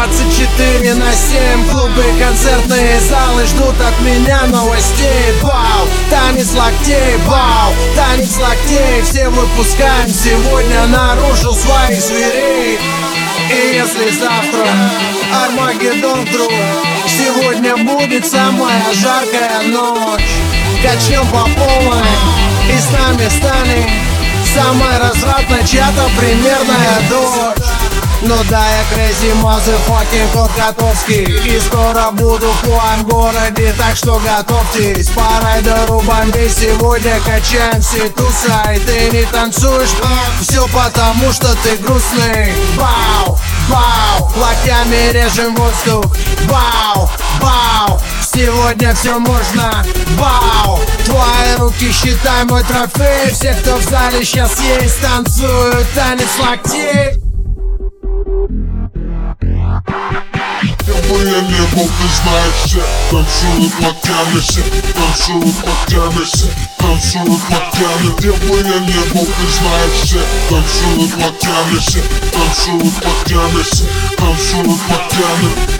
24/7 клубы, концертные залы ждут от меня новостей. Вау, танец локтей, вау, танец локтей. Все выпускаем сегодня наружу своих зверей. И если завтра Армагеддон вдруг, сегодня будет самая жаркая ночь. Качнем по полной и с нами станет самая развратная чья-то примерная дочь. Ну да, я crazy motherfucking кот Котовский, и скоро буду в твоем городе, так что готовьтесь. По райдеру бомбей сегодня качаем все туса, и ты не танцуешь, все потому что ты грустный. Бау, бау, локтями режем воздух. Бау, бау, сегодня все можно. Бау, твои руки считай мой трофей. Все, кто в зале сейчас есть, танцуют танец локтей. Кем бы я не был, ты знаешь, все танцуют локтями, все танцуют локтями, все танцуют локтями. Где бы я не был, ты знаешь, все танцуют локтями, все танцуют локтями, все танцуют локтями.